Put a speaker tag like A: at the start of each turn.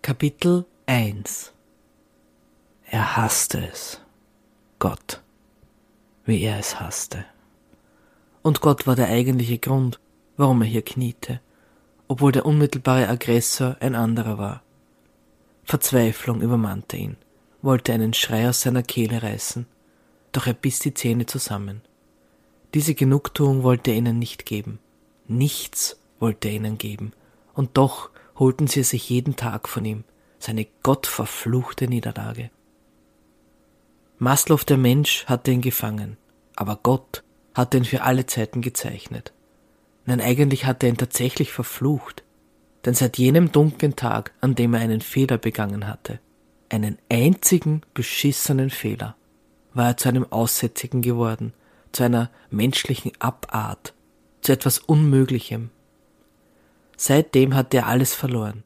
A: Kapitel 1. Er hasste es. Gott, wie er es hasste. Und Gott war der eigentliche Grund, warum er hier kniete, obwohl der unmittelbare Aggressor ein anderer war. Verzweiflung übermannte ihn, wollte einen Schrei aus seiner Kehle reißen, doch er biss die Zähne zusammen. Diese Genugtuung wollte er ihnen nicht geben. Nichts wollte er ihnen geben, und doch holten sie es sich jeden Tag von ihm, seine gottverfluchte Niederlage. Maslow, der Mensch, hatte ihn gefangen, aber Gott hatte ihn für alle Zeiten gezeichnet. Nein, eigentlich hatte er ihn tatsächlich verflucht, denn seit jenem dunklen Tag, an dem er einen Fehler begangen hatte, einen einzigen beschissenen Fehler, war er zu einem Aussätzigen geworden, zu einer menschlichen Abart, zu etwas Unmöglichem. Seitdem hatte er alles verloren.